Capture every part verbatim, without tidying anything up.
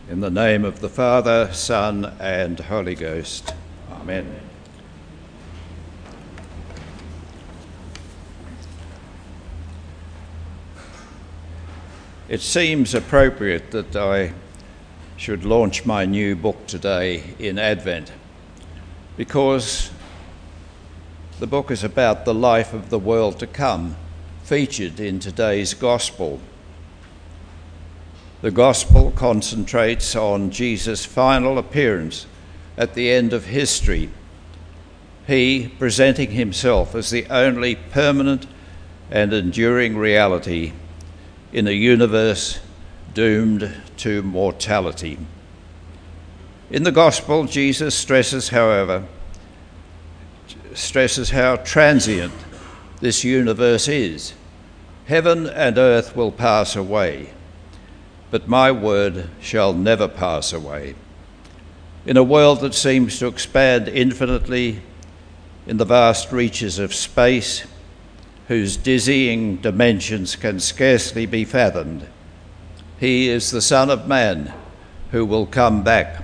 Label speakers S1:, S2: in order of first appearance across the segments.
S1: In the name of the Father, Son, and Holy Ghost. Amen. It seems appropriate that I should launch my new book today in Advent, because the book is about the life of the world to come, featured in today's Gospel. The Gospel concentrates on Jesus' final appearance at the end of history, he presenting himself as the only permanent and enduring reality in a universe doomed to mortality. In the Gospel, Jesus stresses, however, stresses how transient this universe is. Heaven and earth will pass away, but my word shall never pass away. In a world that seems to expand infinitely in the vast reaches of space, whose dizzying dimensions can scarcely be fathomed, he is the Son of Man who will come back,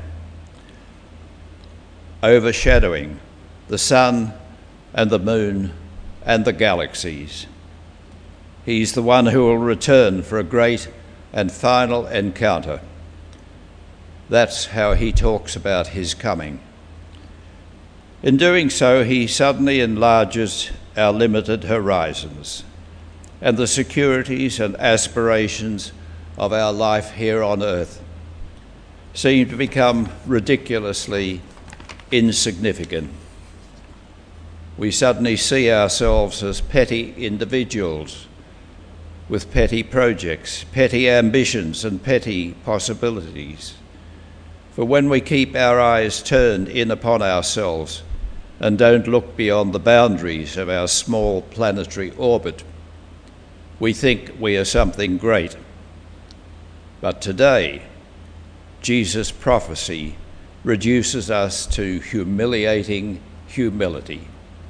S1: overshadowing the sun and the moon and the galaxies. He's the one who will return for a great and final encounter. That's how he talks about his coming. In doing so, he suddenly enlarges our limited horizons and the securities and aspirations of our life here on earth seem to become ridiculously insignificant. We suddenly see ourselves as petty individuals with petty projects, petty ambitions, and petty possibilities. For when we keep our eyes turned in upon ourselves and don't look beyond the boundaries of our small planetary orbit, we think we are something great. But today, Jesus' prophecy reduces us to humiliating humility.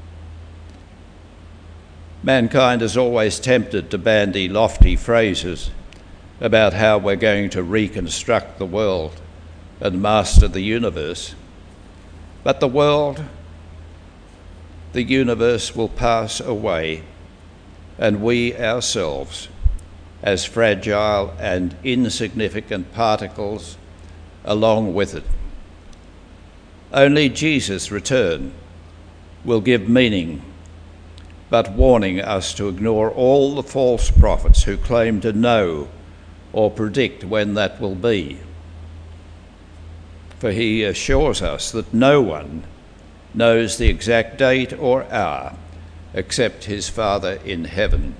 S1: Mankind is always tempted to bandy lofty phrases about how we're going to reconstruct the world and master the universe. But the world, the universe will pass away, and we ourselves, as fragile and insignificant particles, along with it. Only Jesus' return will give meaning, but warning us to ignore all the false prophets who claim to know or predict when that will be. For he assures us that no one knows the exact date or hour except his Father in heaven.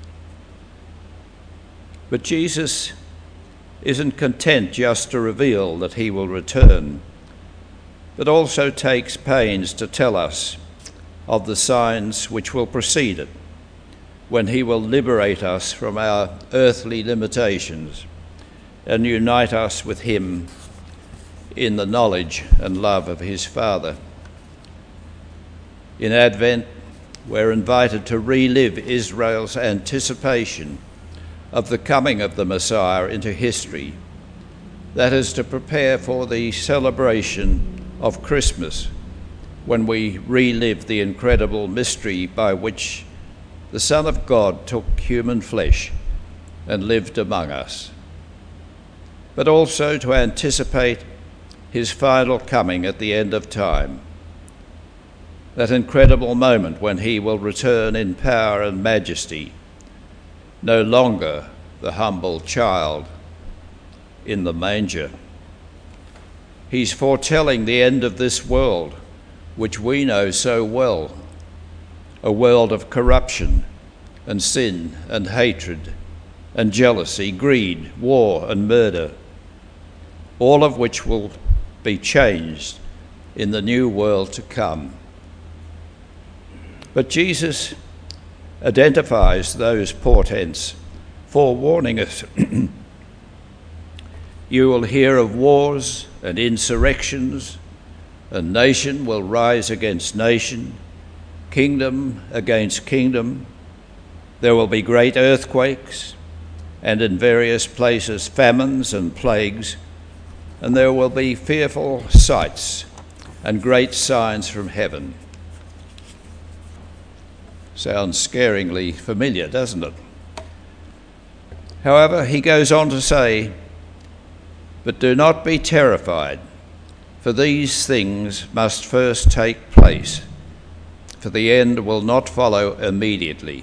S1: But Jesus isn't content just to reveal that he will return, but also takes pains to tell us of the signs which will precede it, when he will liberate us from our earthly limitations and unite us with him in the knowledge and love of his Father. In Advent, we're invited to relive Israel's anticipation of the coming of the Messiah into history. That is, to prepare for the celebration of Christmas, when we relive the incredible mystery by which the Son of God took human flesh and lived among us, but also to anticipate his final coming at the end of time, that incredible moment when he will return in power and majesty, no longer the humble child in the manger. He's foretelling the end of this world, which we know so well, a world of corruption and sin and hatred and jealousy, greed, war and murder, all of which will be changed in the new world to come. But Jesus identifies those portents, forewarning us. You will hear of wars and insurrections, and nation will rise against nation, kingdom against kingdom. There will be great earthquakes, and in various places famines and plagues. and there will be fearful sights and great signs from heaven. Sounds scaringly familiar, doesn't it? However, he goes on to say, "But do not be terrified, for these things must first take place, for the end will not follow immediately."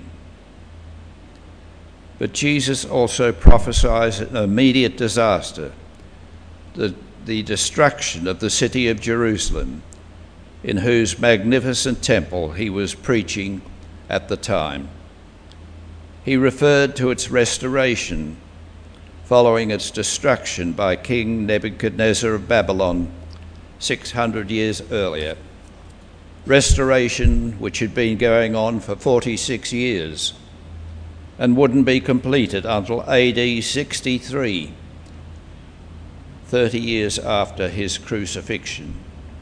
S1: But Jesus also prophesies an immediate disaster, the, the destruction of the city of Jerusalem, in whose magnificent temple he was preaching at the time. He referred to its restoration following its destruction by King Nebuchadnezzar of Babylon six hundred years earlier, restoration which had been going on for forty-six years and wouldn't be completed until A D sixty-three, thirty years after his crucifixion.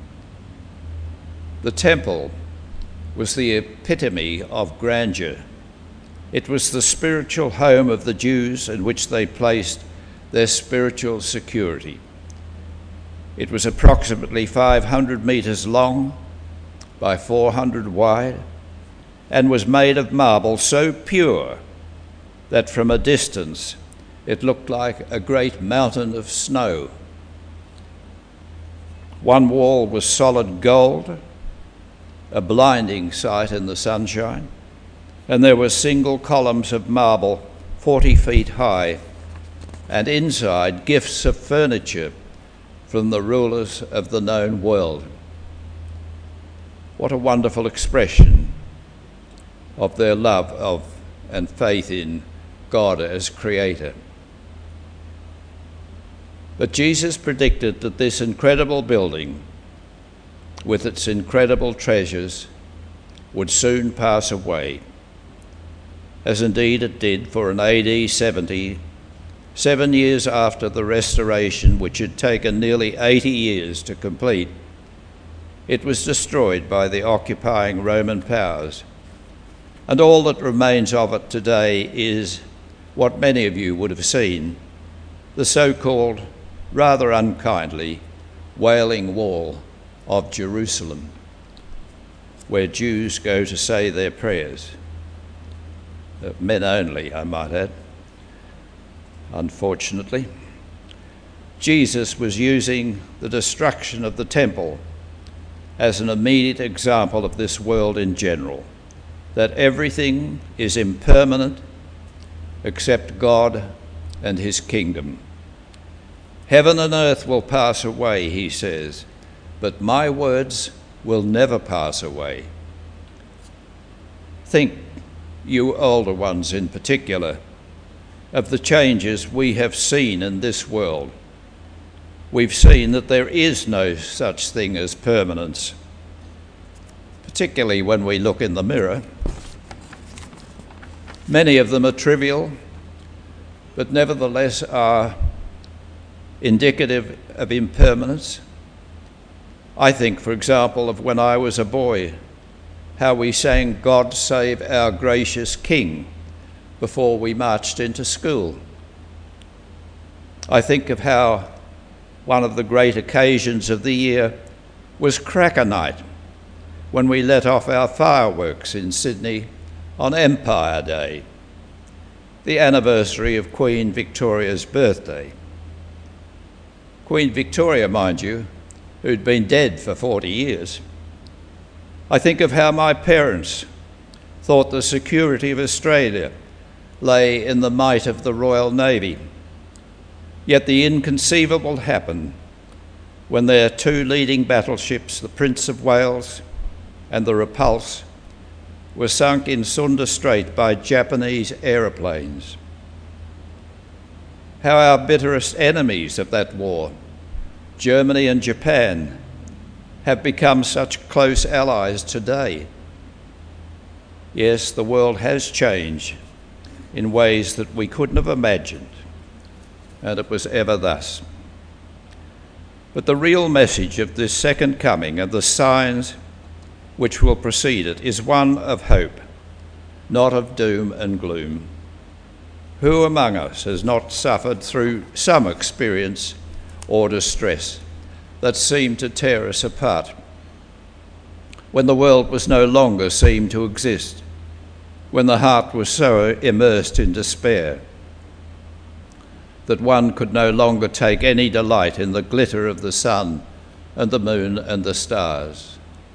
S1: The temple was the epitome of grandeur. It was the spiritual home of the Jews in which they placed their spiritual security. It was approximately five hundred metres long by four hundred wide and was made of marble so pure that from a distance it looked like a great mountain of snow. One wall was solid gold, a blinding sight in the sunshine, and there were single columns of marble forty feet high, and inside gifts of furniture from the rulers of the known world. What a wonderful expression of their love of and faith in God as Creator. But Jesus predicted that this incredible building, with its incredible treasures, would soon pass away, as indeed it did, for in A D seventy, seven years after the restoration, which had taken nearly eighty years to complete, it was destroyed by the occupying Roman powers. And all that remains of it today is what many of you would have seen, the so-called, rather unkindly, Wailing Wall of Jerusalem, where Jews go to say their prayers. Uh, men only, I might add. Unfortunately, Jesus was using the destruction of the temple as an immediate example of this world in general, that everything is impermanent except God and his kingdom. Heaven and earth will pass away, he says, but my words will never pass away. Think, you older ones in particular, of the changes we have seen in this world. We've seen that there is no such thing as permanence, particularly when we look in the mirror. Many of them are trivial, but nevertheless are indicative of impermanence. I think, for example, of when I was a boy, how we sang "God Save Our Gracious King" before we marched into school. I think of how one of the great occasions of the year was Cracker Night, when we let off our fireworks in Sydney on Empire Day, the anniversary of Queen Victoria's birthday. Queen Victoria, mind you, who'd been dead for forty years. I think of how my parents thought the security of Australia lay in the might of the Royal Navy. Yet the inconceivable happened when their two leading battleships, the Prince of Wales and the Repulse, were sunk in Sunda Strait by Japanese aeroplanes. How our bitterest enemies of that war, Germany and Japan, have become such close allies today. Yes, the world has changed in ways that we couldn't have imagined, and it was ever thus. But the real message of this second coming and the signs which will precede it is one of hope, not of doom and gloom. Who among us has not suffered through some experience or distress that seemed to tear us apart, when the world was no longer seen to exist, when the heart was so immersed in despair that one could no longer take any delight in the glitter of the sun and the moon and the stars.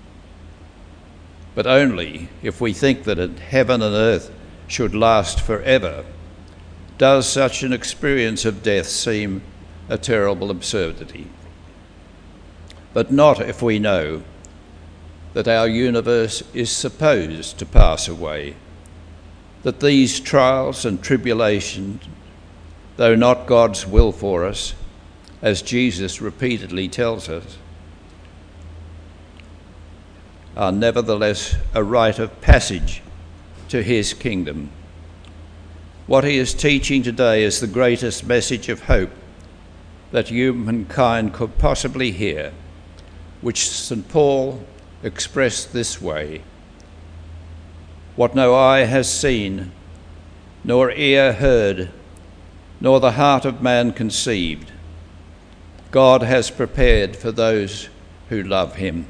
S1: But only if we think that heaven and earth should last forever does such an experience of death seem a terrible absurdity. But not if we know that our universe is supposed to pass away, that these trials and tribulations, though not God's will for us, as Jesus repeatedly tells us, are nevertheless a rite of passage to his kingdom. What he is teaching today is the greatest message of hope that humankind could possibly hear, which Saint Paul expressed this way: what no eye has seen, nor ear heard, nor the heart of man conceived, God has prepared for those who love him.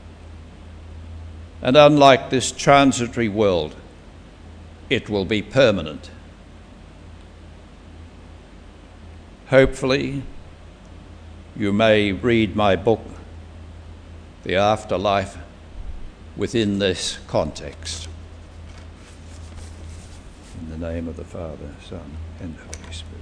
S1: And unlike this transitory world, it will be permanent. Hopefully, you may read my book, The Afterlife, within this context. In the name of the Father, Son, and Holy Spirit.